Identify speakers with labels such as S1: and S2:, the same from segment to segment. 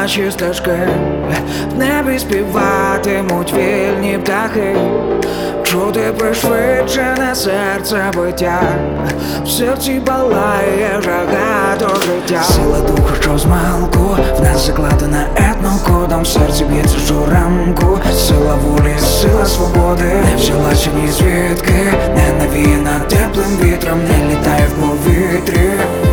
S1: наші стежки, в небі співатимуть вільні птахи, чути пришвидшене серце биття, в серці палає жага до життя. Сила духу, що змалку, в нас закладена етнокодом, в серці б'ється щоранку. Сила волі, сила свободи, не взялася ні звідки, не навіяна теплим вітром, не літає в повітрі.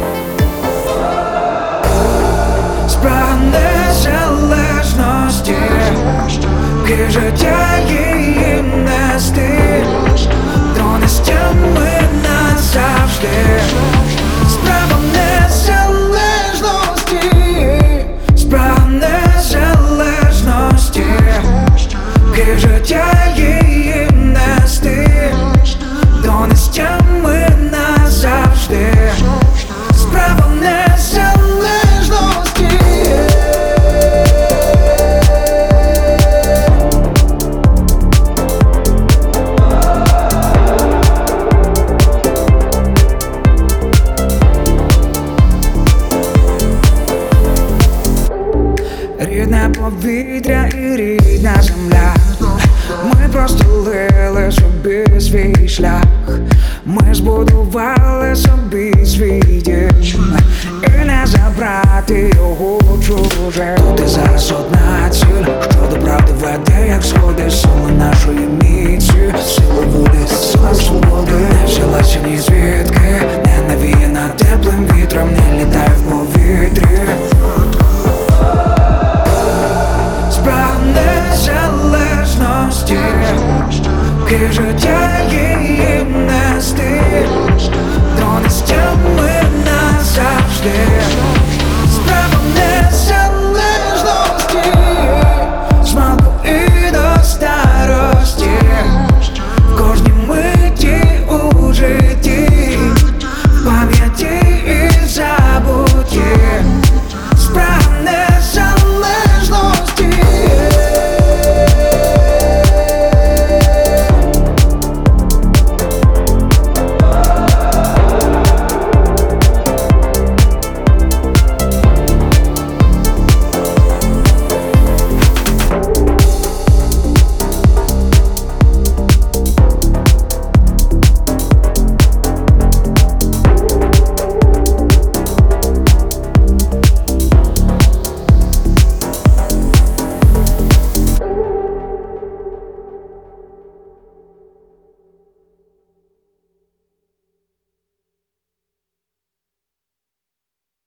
S1: Справа незалежності, ки життя її нести, донестями назавжди. Справа незалежності, справа незалежності, ки життя її нести, донестями назавжди. Справа незалежності. Рідне повітря і рідна земля, ми простелили собі свій шлях, ми збудували собі свій дім.